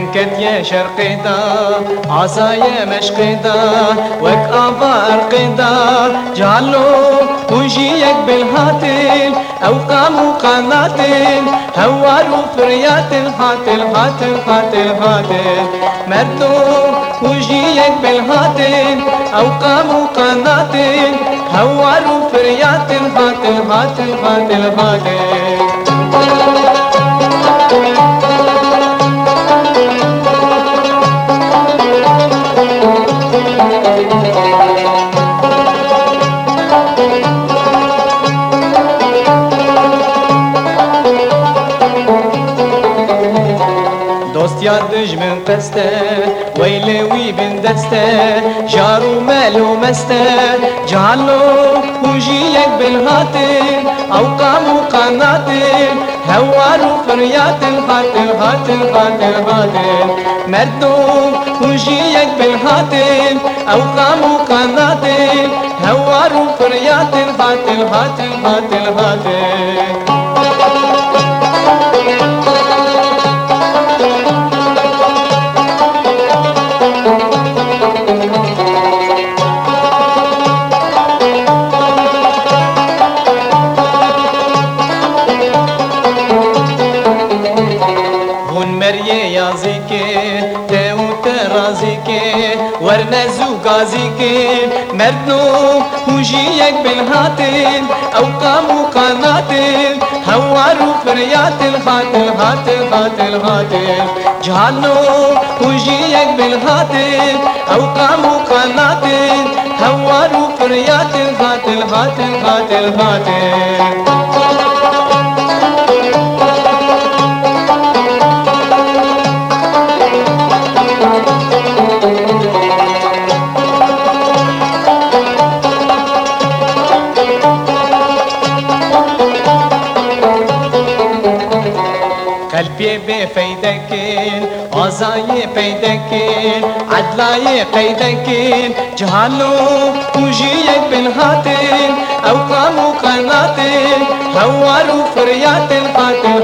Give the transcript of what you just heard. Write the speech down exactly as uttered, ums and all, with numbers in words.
كت يا شرقي دا عصايا مشقي دا وك آبار قدا جعلو وجيك بالهاتل أو قاموا قناتل هواروا فرياتل هاتل هاتل هاتل هاتل مردو وجيك بالهاتل أو قاموا قناتل هواروا فرياتل هاتل هاتل هاتل هاتل دوستيا دجمن قسته ويلوي بن دسته جارو مالو مسته جعلو وجيك بالهاتل أو قاموا قناتل هوارو فريات الهاتل هاتل هاتل هاتل مردو وجيك بالهاتل أو قاموا قناتل هوارو فريات الهاتل هاتل هاتل هاتل ورنزو غازيكين مردو وجيك بالهاتل أو قاموا قناتل هواروا فرياتل هاتل هاتل هاتل هاتل جهالو وجيك بالهاتل أو قاموا قناتل هواروا فرياتل هاتل هاتل هاتل هاتل قلبي بفيدكين عزاي بيدكين عدلاي قيدكين جهالو وجيك بالهاتل أو قاموا قناتل هواروا فريات القاتل